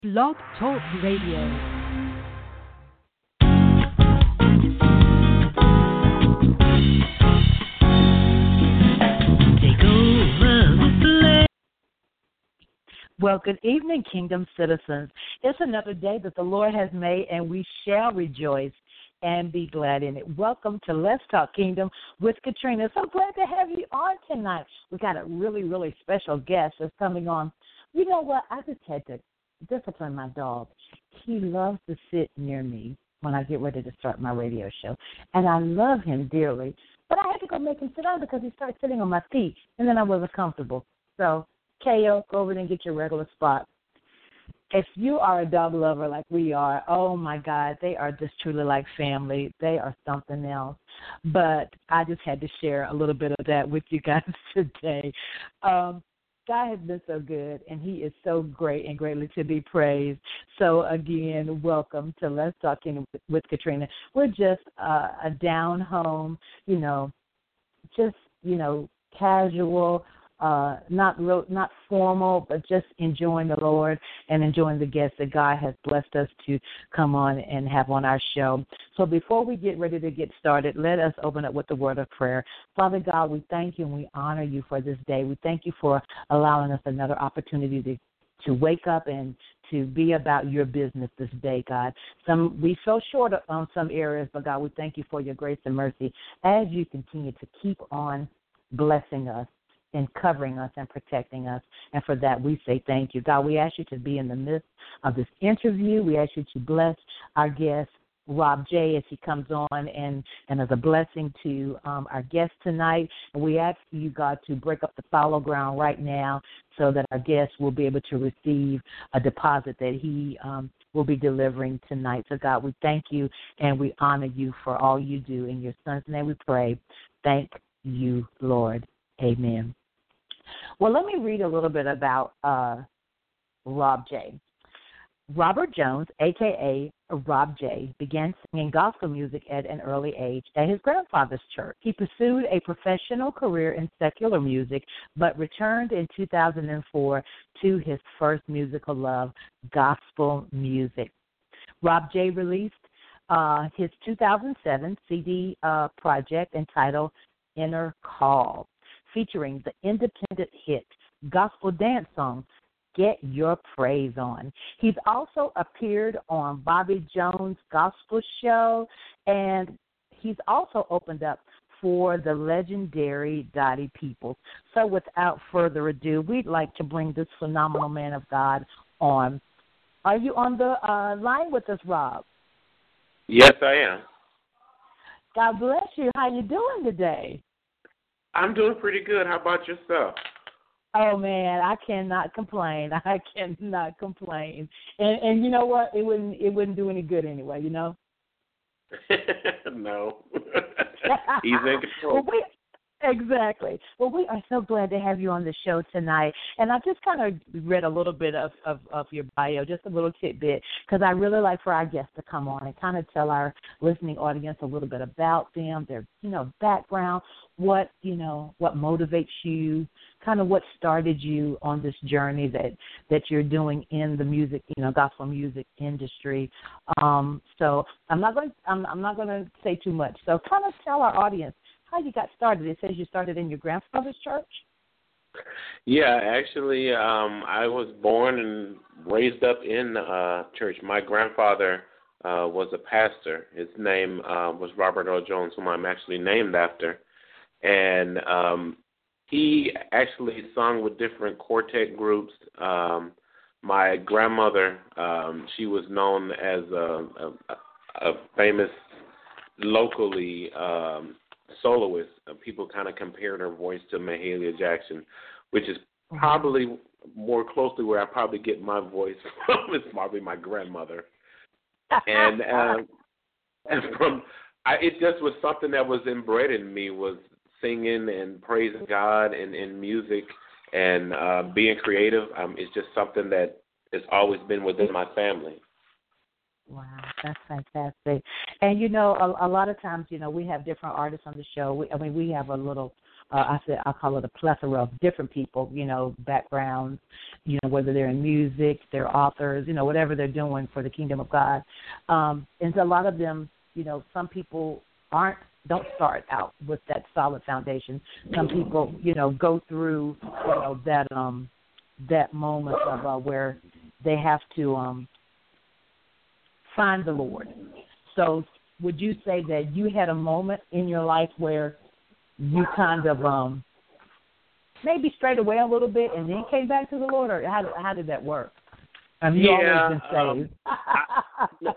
Blog Talk Radio. Well, good evening, Kingdom citizens. It's another day that the Lord has made, and we shall rejoice and be glad in it. Welcome to Let's Talk Kingdom with Katrina. So glad to have you on tonight. We got a really, really special guest that's coming on. You know what? I just had to discipline my dog. He loves to sit near me when I get ready to start my radio show, and I love him dearly. But I had to go make him sit down because he started sitting on my feet, and then I wasn't comfortable. So, KO, go over there and get your regular spot. If you are a dog lover like we are, oh, my God, they are just truly like family. They are something else. But I just had to share a little bit of that with you guys today. God has been so good, and he is so great and greatly to be praised. So, again, welcome to Let's Talk Kingdom with Katrina. We're just a down home, casual, not formal, but just enjoying the Lord and enjoying the guests that God has blessed us to come on and have on our show. So before we get ready to get started, let us open up with the word of prayer. Father God, we thank you and we honor you for this day. We thank you for allowing us another opportunity to wake up and to be about your business this day, God. We fell short on some areas, but God, we thank you for your grace and mercy as you continue to keep on blessing us and covering us and protecting us. And for that, we say thank you. God, we ask you to be in the midst of this interview. We ask you to bless our guest, Rob J., as he comes on and as a blessing to our guest tonight. And we ask you, God, to break up the fallow ground right now so that our guest will be able to receive a deposit that he will be delivering tonight. So, God, we thank you and we honor you for all you do. In your son's name we pray. Thank you, Lord. Amen. Well, let me read a little bit about Rob J. Robert Jones, a.k.a. Rob J., began singing gospel music at an early age at his grandfather's church. He pursued a professional career in secular music, but returned in 2004 to his first musical love, gospel music. Rob J. released his 2007 CD project entitled Inner Call, featuring the independent hit gospel dance song, Get Your Praise On. He's also appeared on Bobby Jones' Gospel Show, and he's also opened up for the legendary Dottie Peoples. So without further ado, we'd like to bring this phenomenal man of God on. Are you on the line with us, Rob? Yes, I am. God bless you. How you doing today? I'm doing pretty good. How about yourself? Oh, man, I cannot complain. I cannot complain. And you know what? It wouldn't do any good anyway, No. He's in control. Exactly. Well, we are so glad to have you on the show tonight. And I just kind of read a little bit of your bio, just a little tidbit, because I really like for our guests to come on and kind of tell our listening audience a little bit about them, their, background, what motivates you, kind of what started you on this journey that you're doing in the music, gospel music industry. So I'm not going to say too much. So kind of tell our audience how you got started. It says you started in your grandfather's church? Yeah, actually, I was born and raised up in church. My grandfather was a pastor. His name was Robert Earl Jones, whom I'm actually named after. And he actually sung with different quartet groups. My grandmother, she was known as a famous locally soloist. People kind of compared her voice to Mahalia Jackson, which is probably more closely where I probably get my voice from. It's probably my grandmother. And it just was something that was inbred in me, was singing and praising God and music and being creative. It's just something that has always been within my family. Wow, that's fantastic. And, a lot of times, we have different artists on the show. We have a little I'll call it a plethora of different people, backgrounds, whether they're in music, they're authors, whatever they're doing for the kingdom of God. And so a lot of them, some people don't start out with that solid foundation. Some people, go through, that moment of where they have to find the Lord. So would you say that you had a moment in your life where you kind of maybe strayed away a little bit and then came back to the Lord, or how did that work? Have you always been saved?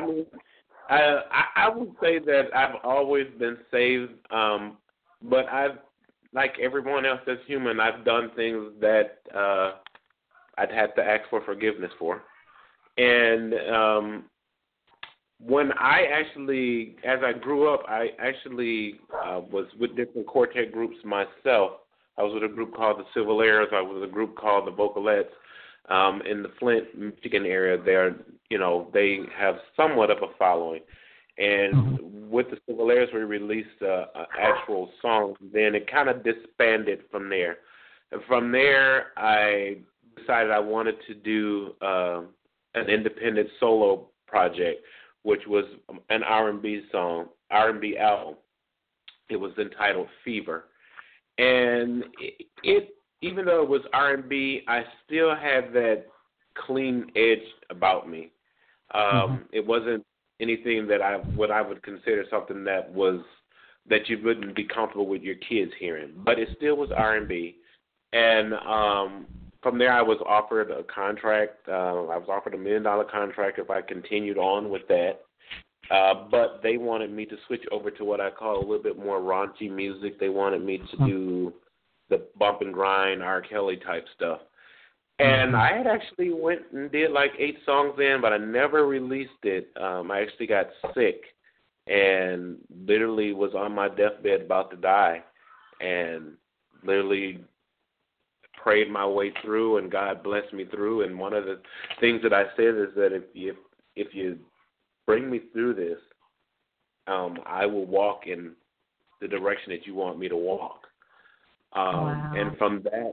I would say that I've always been saved, but I've, like everyone else that's human, I've done things that I'd have to ask for forgiveness for. And when I actually, as I grew up, I actually was with different quartet groups myself. I was with a group called the Civil Airs. I was with a group called the Vocalettes in the Flint, Michigan area. They have somewhat of a following. And with the Civil Airs, we released an actual song. Then it kind of disbanded from there. And from there, I decided I wanted to do an independent solo project, which was an R&B R&B album. It was entitled Fever. And it even though it was R&B, I still had that clean edge about me. It wasn't anything that I would consider something that you wouldn't be comfortable with your kids hearing. But it still was R&B. And from there, I was offered a contract. I was offered $1 million contract if I continued on with that. But they wanted me to switch over to what I call a little bit more raunchy music. They wanted me to do the bump and grind, R. Kelly type stuff. And I had actually went and did like 8 songs in, but I never released it. I actually got sick and literally was on my deathbed about to die, and literally prayed my way through, and God blessed me through. And one of the things that I said is that if you bring me through this, I will walk in the direction that you want me to walk. Wow. And from that,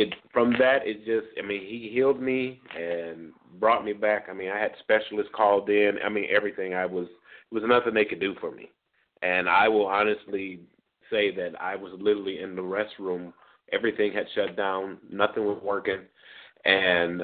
he healed me and brought me back. I mean, I had specialists called in. I mean, everything. It was nothing they could do for me. And I will honestly say that I was literally in the restroom. Everything had shut down. Nothing was working. And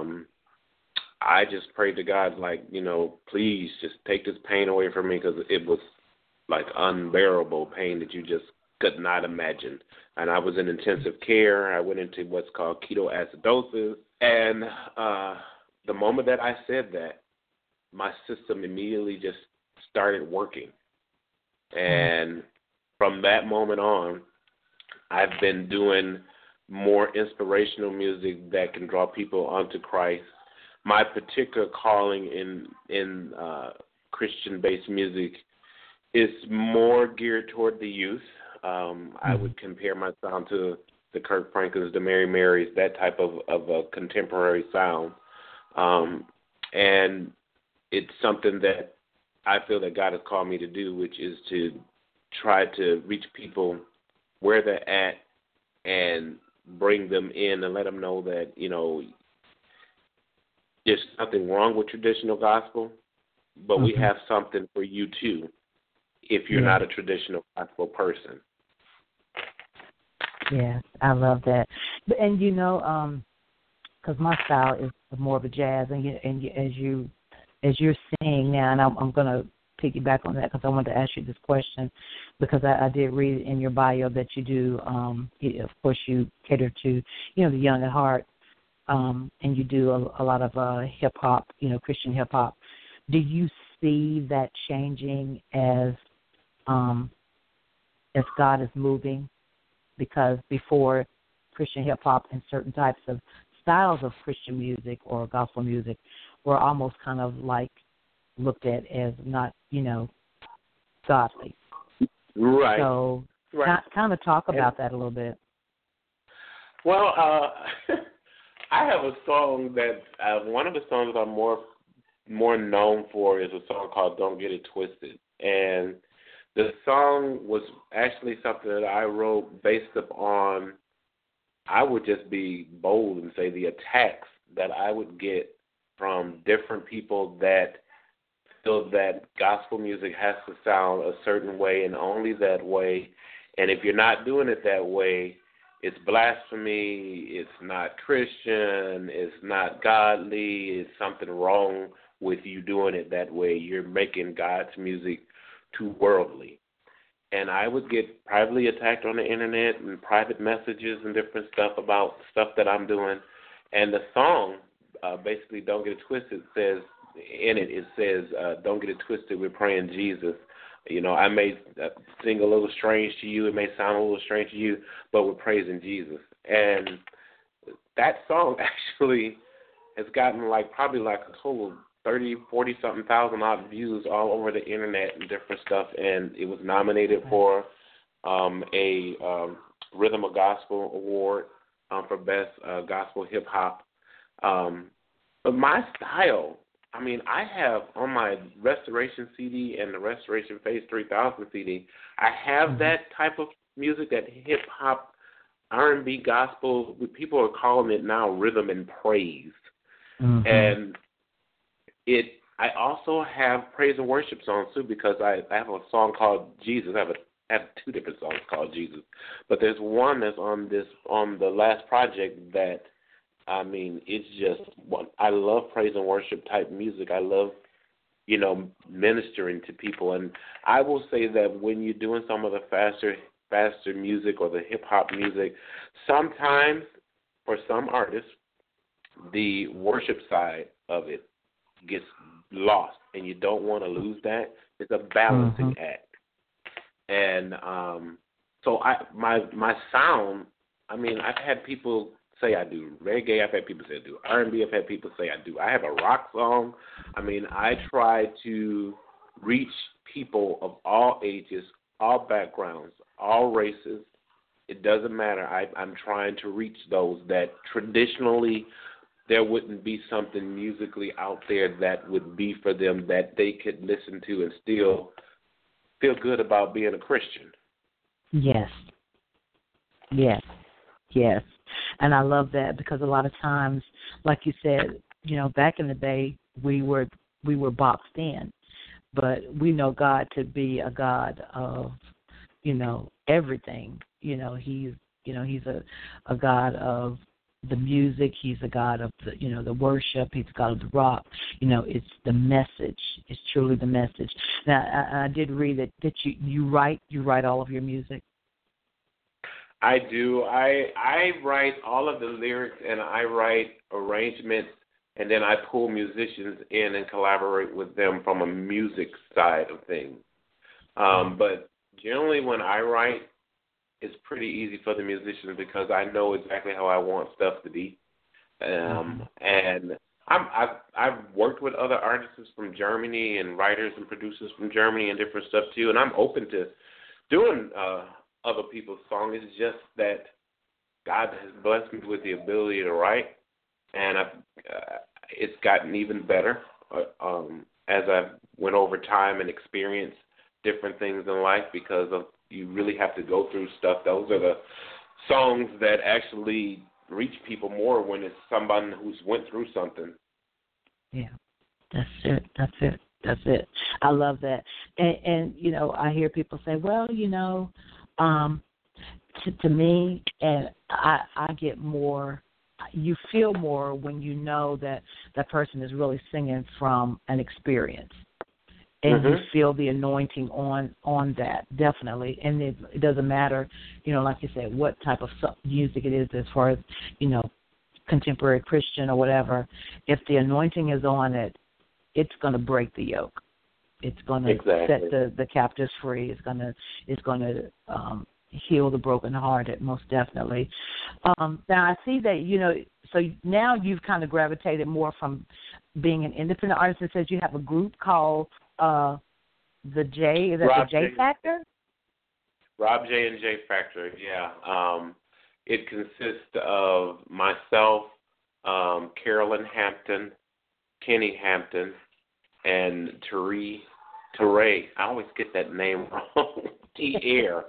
I just prayed to God, please just take this pain away from me, because it was like unbearable pain that you just could not imagine. And I was in intensive care. I went into what's called ketoacidosis. And the moment that I said that, my system immediately just started working. And from that moment on, I've been doing more inspirational music that can draw people onto Christ. My particular calling in Christian-based music is more geared toward the youth. I would compare my sound to the Kirk Franklins, the Mary Marys, that type of a contemporary sound. And it's something that I feel that God has called me to do, which is to try to reach people where they're at and bring them in and let them know that, there's nothing wrong with traditional gospel, but we have something for you too if you're not a traditional gospel person. Yes, I love that. And because my style is more of a jazz, and as you're seeing now, and I'm going to piggyback on that because I wanted to ask you this question, because I did read in your bio that you do, of course, you cater to the young at heart, and you do a lot of hip hop, Christian hip hop. Do you see that changing as God is moving? Because before, Christian hip-hop and certain types of styles of Christian music or gospel music were almost kind of like looked at as not, godly. Right. So kind of talk about that a little bit. Well, I have a song that one of the songs I'm more known for is a song called "Don't Get It Twisted," and The song was actually something that I wrote based upon, I would just be bold and say, the attacks that I would get from different people that feel that gospel music has to sound a certain way and only that way. And if you're not doing it that way, it's blasphemy, it's not Christian, it's not godly, it's something wrong with you doing it that way. You're making God's music too worldly. And I would get privately attacked on the internet and private messages and different stuff about stuff that I'm doing. And the song, basically, Don't Get It Twisted, says, in it, it says, don't get it twisted, we're praying Jesus. You know, I may sing a little strange to you, it may sound a little strange to you, but we're praising Jesus. And that song actually has gotten probably a total 30, 40-something thousand odd views all over the internet and different stuff, and it was nominated for a Rhythm of Gospel Award for Best Gospel Hip Hop. But my style, I mean, I have on my Restoration CD and the Restoration Phase 3000 CD, I have that type of music, that hip hop, R&B, gospel. People are calling it now rhythm and praise. Mm-hmm. And I also have praise and worship songs too, because I have a song called Jesus. I have two different songs called Jesus, but there's one that's on the last project that, I mean, it's just one. I love praise and worship type music. I love, ministering to people. And I will say that when you're doing some of the faster music or the hip hop music, sometimes for some artists, the worship side of it gets lost, and you don't want to lose that. It's a balancing act. And so my sound, I mean, I've had people say I do reggae, I've had people say I do R&B, I've had people say I do. I have a rock song. I mean, I try to reach people of all ages, all backgrounds, all races. It doesn't matter. I'm trying to reach those that traditionally there wouldn't be something musically out there that would be for them that they could listen to and still feel good about being a Christian. Yes. Yes. Yes. And I love that, because a lot of times, like you said, back in the day, we were boxed in, but we know God to be a God of, everything. He's a God of the music. He's a God of the worship. He's a God of the rock. It's the message. It's truly the message. Now, I did read that you write all of your music. I do. I write all of the lyrics, and I write arrangements, and then I pull musicians in and collaborate with them from a music side of things. But generally when I write, it's pretty easy for the musicians because I know exactly how I want stuff to be. And I've worked with other artists from Germany and writers and producers from Germany and different stuff too, and I'm open to doing other people's songs. It's just that God has blessed me with the ability to write, and it's gotten even better as I've went over time and experienced different things in life, because of you really have to go through stuff. Those are the songs that actually reach people more when it's somebody who's went through something. Yeah, that's it. I love that. And I hear people say, well, to me, and I get more, you feel more when you know that that person is really singing from an experience. And you feel the anointing on that, definitely. And it doesn't matter, like you said, what type of music it is, as far as, contemporary Christian or whatever. If the anointing is on it, it's going to break the yoke. It's going to set the captives free. It's going to heal the brokenhearted, most definitely. Now, I see that, so now you've kind of gravitated more from being an independent artist. It says you have a group called the J, is that Rob the J Factor? Rob J and J Factor, yeah. It consists of myself, Carolyn Hampton, Kenny Hampton, and Tari Teray. I always get that name wrong. Tier.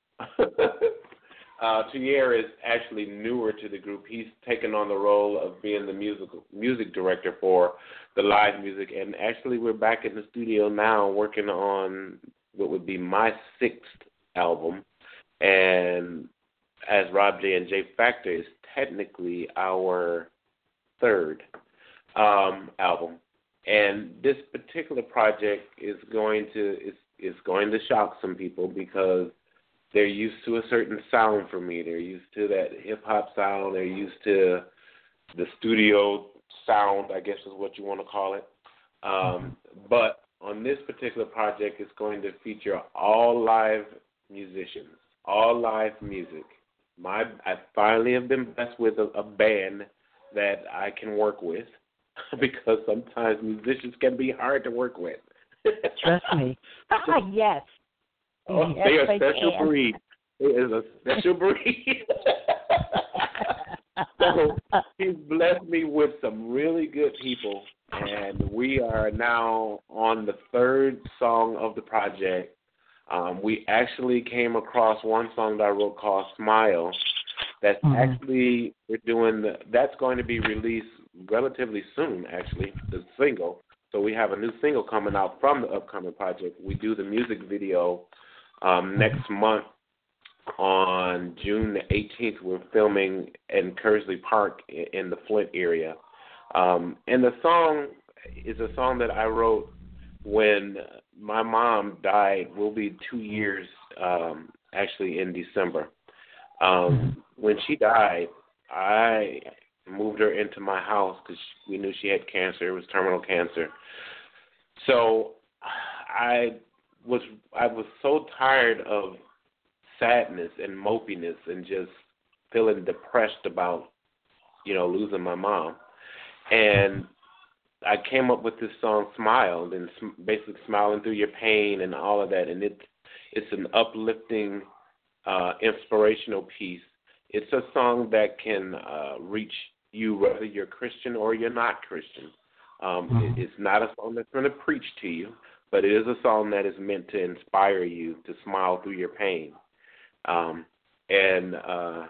Tier is actually newer to the group. He's taken on the role of being the music director for the live music. And actually, we're back in the studio now working on what would be my 6th album. And as Rob J and J Factor is technically our 3rd album. And this particular project is going to shock some people because they're used to a certain sound from me. They're used to that hip-hop sound. They're used to the studio sound, I guess is what you want to call it. But on this particular project, it's going to feature all live musicians, all live music. I finally have been blessed with a band that I can work with because sometimes musicians can be hard to work with. Trust me. Yes. Oh, yes, they are a special breed. It is a special breed. So he's blessed me with some really good people, and we are now on the 3rd song of the project. We actually came across one song that I wrote called Smile. That's actually, that's going to be released relatively soon, actually, the single. So we have a new single coming out from the upcoming project. We do the music video next month on June the 18th. We're filming in Kersley Park in the Flint area. And the song is a song that I wrote when my mom died. Will be 2 years, actually, in December. When she died, I moved her into my house because we knew she had cancer. It was terminal cancer. So I was so tired of sadness and mopiness and just feeling depressed about, losing my mom. And I came up with this song, Smile, and basically smiling through your pain and all of that. And it's an uplifting, inspirational piece. It's a song that can reach you whether you're Christian or you're not Christian. It's not a song that's going to preach to you, but it is a song that is meant to inspire you to smile through your pain. And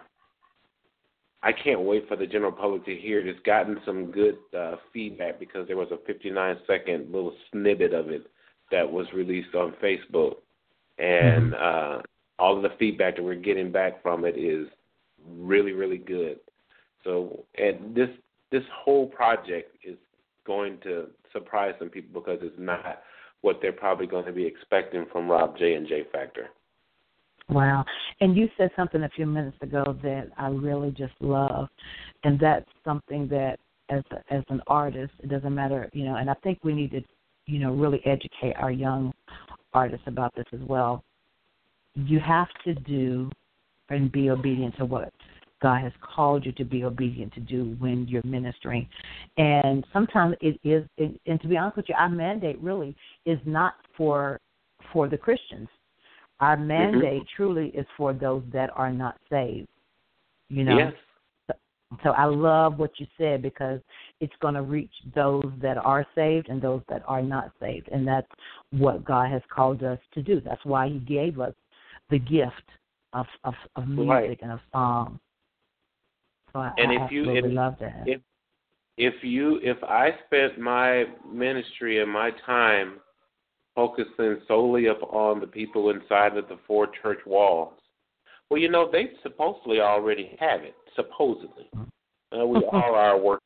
I can't wait for the general public to hear it. It's gotten some good feedback because there was a 59-second little snippet of it that was released on Facebook. And all of the feedback that we're getting back from it is really, really good. So, and this whole project is going to surprise some people because it's not what they're probably going to be expecting from Rob J and J Factor. Wow. And you said something a few minutes ago that I really just love, and that's something that as an artist, it doesn't matter, and I think we need to, really educate our young artists about this as well. You have to do and be obedient to what God has called you to be obedient to do when you're ministering. And sometimes it is, and to be honest with you, our mandate really is not for the Christians. Our mandate truly is for those that are not saved, Yes. So I love what you said because it's going to reach those that are saved and those that are not saved. And that's what God has called us to do. That's why he gave us the gift of music and of song. So I absolutely love that. If I spent my ministry and my time focusing solely upon the people inside of the 4 church walls, well, they supposedly already have it. Supposedly, we all are a work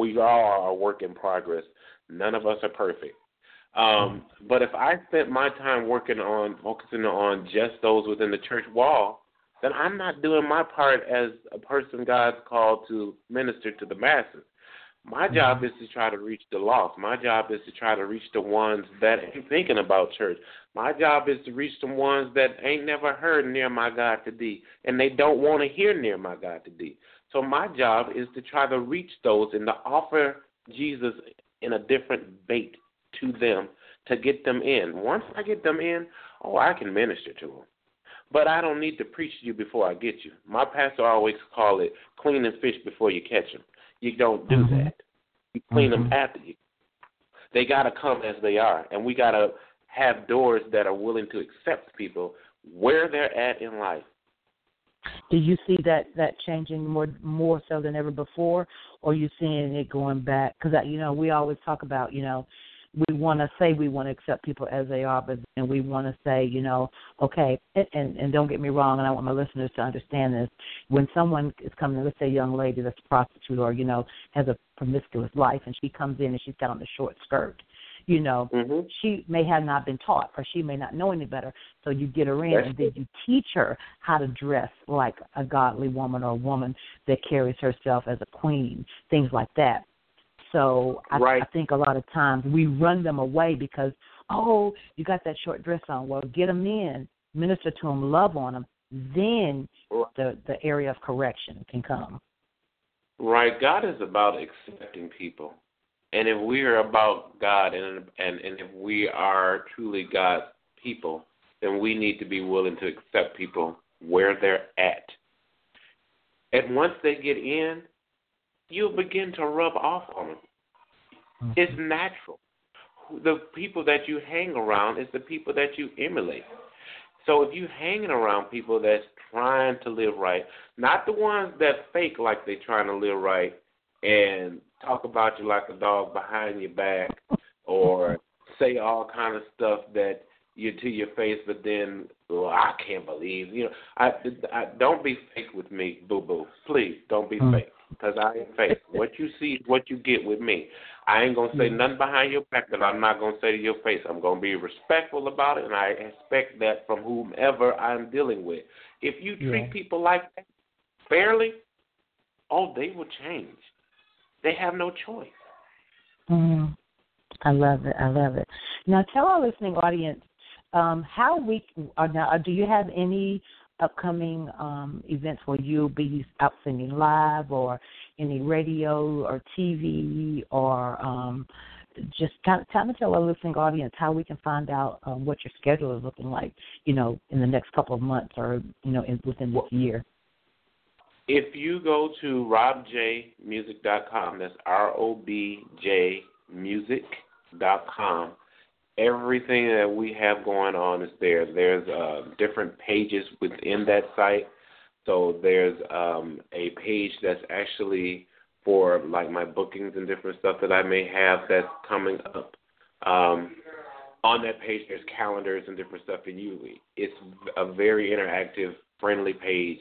in progress. None of us are perfect. But if I spent my time focusing on just those within the church wall, then I'm not doing my part as a person God's called to minister to the masses. My job is to try to reach the lost. My job is to try to reach the ones that ain't thinking about church. My job is to reach the ones that ain't never heard near my God to thee, and they don't want to hear near my God to thee. So my job is to try to reach those and to offer Jesus in a different bait to them to get them in. Once I get them in, I can minister to them. But I don't need to preach to you before I get you. My pastor always call it cleaning fish before you catch them. You don't do that. You clean them after you. They got to come as they are, and we got to have doors that are willing to accept people where they're at in life. Do you see that changing more so than ever before, or are you seeing it going back? Because, we always talk about, we want to say we want to accept people as they are, but then we want to say, okay, and don't get me wrong, and I want my listeners to understand this. When someone is coming, let's say a young lady that's a prostitute or, has a promiscuous life, and she comes in and she's got on a short skirt, she may have not been taught or she may not know any better. So you get her in and then you teach her how to dress like a godly woman or a woman that carries herself as a queen, things like that. So I think a lot of times we run them away because, oh, you got that short dress on. Well, get them in, minister to them, love on them. Then the area of correction can come. Right. God is about accepting people. And if we are about God and if we are truly God's people, then we need to be willing to accept people where they're at. And once they get in, you'll begin to rub off on them. Mm-hmm. It's natural. The people that you hang around is the people that you emulate. So if you're hanging around people that's trying to live right, not the ones that fake like they're trying to live right and talk about you like a dog behind your back or say all kind of stuff that you to your face, but then, I can't believe, I don't be fake with me, boo-boo. Please, don't be fake, because I ain't fake. What you see is what you get with me. I ain't going to say nothing behind your back that I'm not going to say to your face. I'm going to be respectful about it, and I expect that from whomever I'm dealing with. If you treat people like that fairly, they will change. They have no choice. Mm-hmm. I love it. Now, tell our listening audience how we are now. Do you have any upcoming events where you'll be out singing live, or any radio or TV, or just kind of tell our listening audience how we can find out what your schedule is looking like, in the next couple of months or within this year. If you go to robjmusic.com, that's ROBJmusic.com, everything that we have going on is there. There's different pages within that site. So there's a page that's actually for like my bookings and different stuff that I may have that's coming up. On that page, there's calendars and different stuff. And it's a very interactive, friendly page.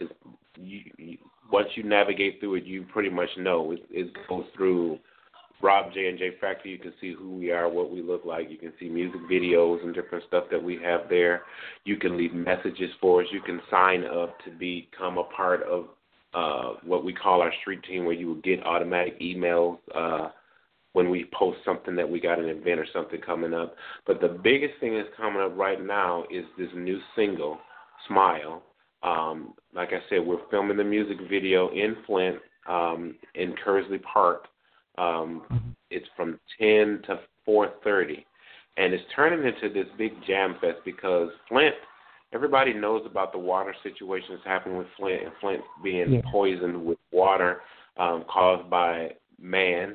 Once you navigate through it, you pretty much know. It goes through Rob J and J Factory. You can see who we are, what we look like. You can see music videos and different stuff that we have there. You can leave messages for us. You can sign up to become a part of what we call our street team, where you will get automatic emails when we post something that we got an event or something coming up. But the biggest thing that's coming up right now is this new single, Smile. Like I said, we're filming the music video in Flint, in Kersley Park. It's from 10 to 4:30, and it's turning into this big jam fest because Flint, everybody knows about the water situation that's happening with Flint, and Flint being poisoned with water caused by man.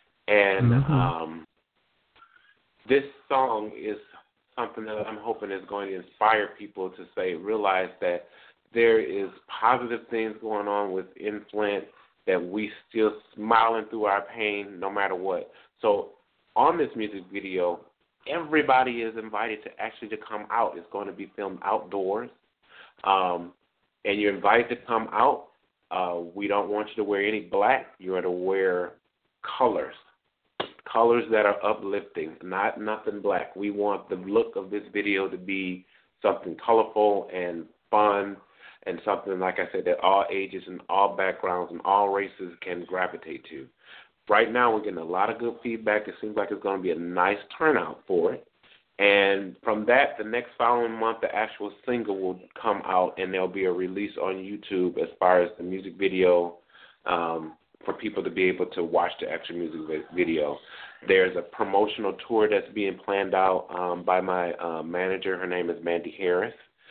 And this song is something that I'm hoping is going to inspire people to realize that there is positive things going on within Flint, that we still smiling through our pain no matter what. So on this music video, everybody is invited to come out. It's going to be filmed outdoors, and you're invited to come out. We don't want you to wear any black. You're to wear colors that are uplifting, not nothing black. We want the look of this video to be something colorful and fun, and something, like I said, that all ages and all backgrounds and all races can gravitate to. Right now, we're getting a lot of good feedback. It seems like it's going to be a nice turnout for it. And from that, the next following month, the actual single will come out, and there'll be a release on YouTube as far as the music video for people to be able to watch the actual music video. There's a promotional tour that's being planned out by my manager. Her name is Mandy Harris.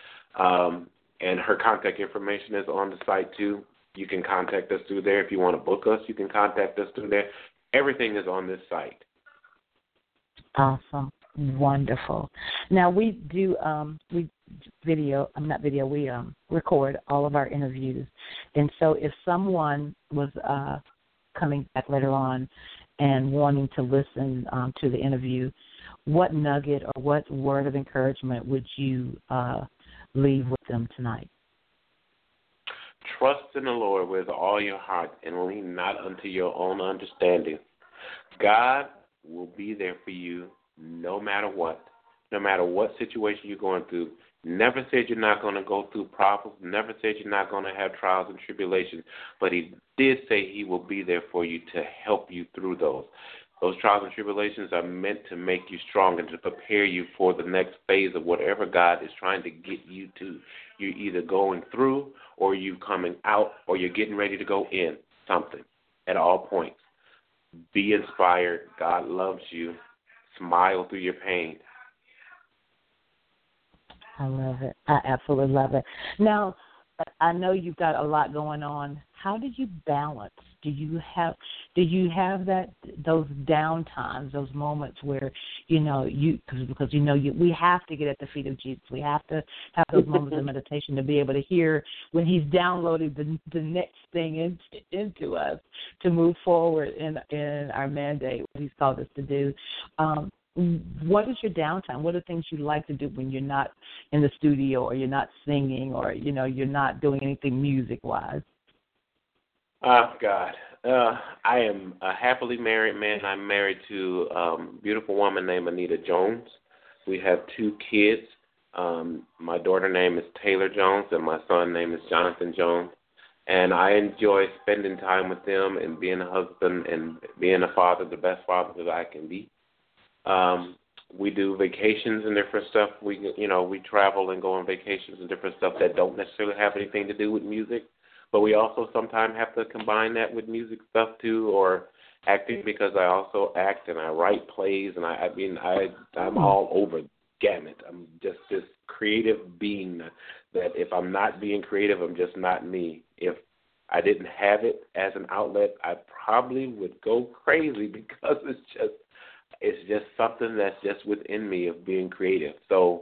And her contact information is on the site, too. You can contact us through there. If you want to book us, you can contact us through there. Everything is on this site. Awesome. Wonderful. Now we do we record all of our interviews, and so if someone was coming back later on and wanting to listen to the interview, what nugget or what word of encouragement would you leave with them tonight? Trust in the Lord with all your heart and lean not unto your own understanding. God will be there for you no matter what situation you're going through. Never said you're not going to go through problems, never said you're not going to have trials and tribulations, but he did say he will be there for you to help you through those. Those trials and tribulations are meant to make you strong and to prepare you for the next phase of whatever God is trying to get you to. You're either going through or you're coming out or you're getting ready to go in something at all points. Be inspired. God loves you. Smile through your pain. I love it. I absolutely love it. Now, I know you've got a lot going on. How do you balance? Do you have those down times, those moments where because we have to get at the feet of Jesus. We have to have those moments of meditation to be able to hear when He's downloading the next thing into us to move forward in our mandate, what He's called us to do. What is your downtime? What are things you like to do when you're not in the studio or you're not singing or, you're not doing anything music-wise? God. I am a happily married man. I'm married to a beautiful woman named Anita Jones. We have 2 kids. My daughter name is Taylor Jones and my son name is Jonathan Jones. And I enjoy spending time with them and being a husband and being a father, the best father that I can be. We do vacations and different stuff. We travel and go on vacations and different stuff that don't necessarily have anything to do with music. But we also sometimes have to combine that with music stuff too, or acting, because I also act and I write plays, and I'm all over the gamut. I'm just this creative being that if I'm not being creative, I'm just not me. If I didn't have it as an outlet, I probably would go crazy because it's just something that's just within me of being creative. So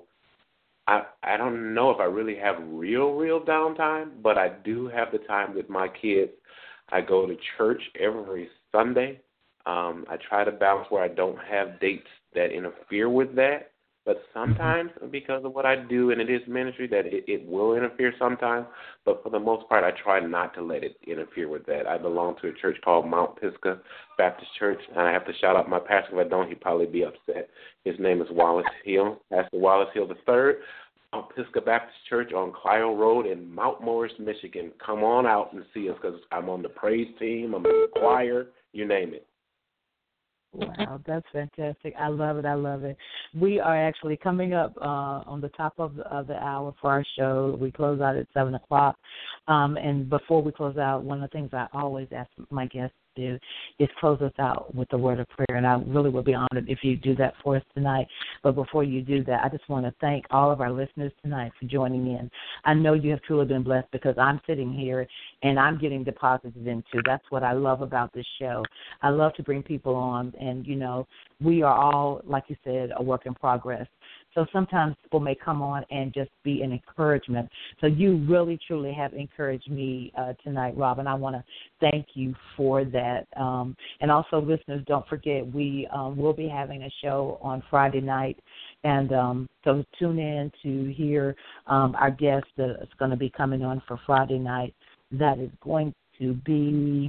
I don't know if I really have real downtime, but I do have the time with my kids. I go to church every Sunday. I try to balance where I don't have dates that interfere with that. But sometimes, because of what I do, and it is ministry, that it will interfere sometimes. But for the most part, I try not to let it interfere with that. I belong to a church called Mount Pisgah Baptist Church, and I have to shout out my pastor. If I don't, he'd probably be upset. His name is Wallace Hill, Pastor Wallace Hill III. Mount Pisgah Baptist Church on Clio Road in Mount Morris, Michigan. Come on out and see us, because I'm on the praise team, I'm in the choir, you name it. Wow, that's fantastic. I love it. I love it. We are actually coming up on the top of the hour for our show. We close out at 7 o'clock. And before we close out, one of the things I always ask my guests to do is close us out with a word of prayer. And I really would be honored if you do that for us tonight. But before you do that, I just want to thank all of our listeners tonight for joining in. I know you have truly been blessed, because I'm sitting here and I'm getting deposited into. That's what I love about this show. I love to bring people on, and, we are all, like you said, a work in progress. So sometimes people may come on and just be an encouragement. So you really, truly have encouraged me tonight, Rob, and I want to thank you for that. And also, listeners, don't forget, we will be having a show on Friday night. And so tune in to hear our guest that's going to be coming on for Friday night. That is going to be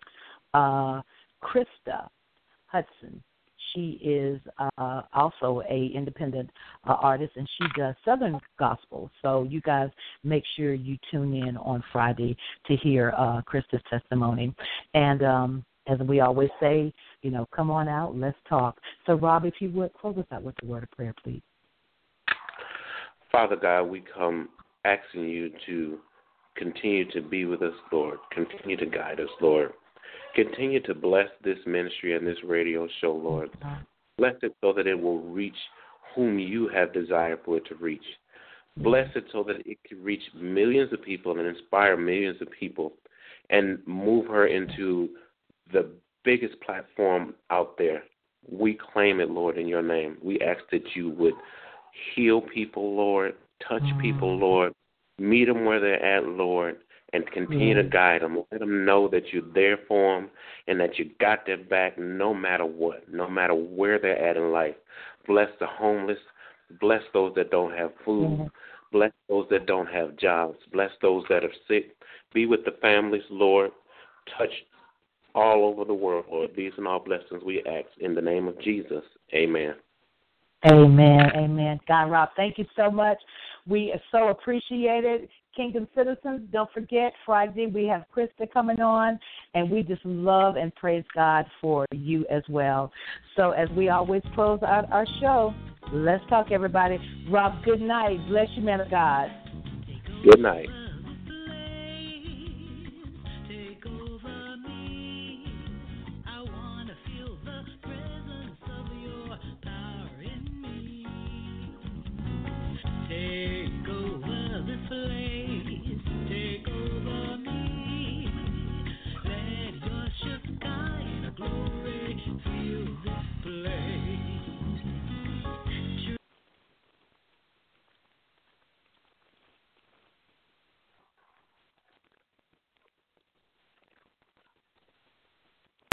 Krista Hudson. She is also a independent artist, and she does Southern gospel. So you guys make sure you tune in on Friday to hear Krista's testimony. And as we always say, come on out, let's talk. So, Rob, if you would, close us out with a word of prayer, please. Father God, we come asking you to continue to be with us, Lord. Continue to guide us, Lord. Continue to bless this ministry and this radio show, Lord. Bless it so that it will reach whom you have desired for it to reach. Bless it so that it can reach millions of people and inspire millions of people and move her into the biggest platform out there We claim it, Lord, in your name. We ask that you would heal people, Lord, touch people, Lord, meet them where they're at, Lord, and continue to guide them. Let them know that you're there for them and that you got their back no matter what, no matter where they're at in life. Bless the homeless. Bless those that don't have food. Bless those that don't have jobs. Bless those that are sick. Be with the families, Lord. Touch all over the world, Lord. These and all blessings we ask in the name of Jesus. Amen. Amen. Amen. God, Rob, thank you so much. We so appreciate it. Kingdom citizens, don't forget, Friday we have Krista coming on, and we just love and praise God for you as well. So as we always close out our show, let's talk, everybody. Rob, good night. Bless you, man of God. Good night.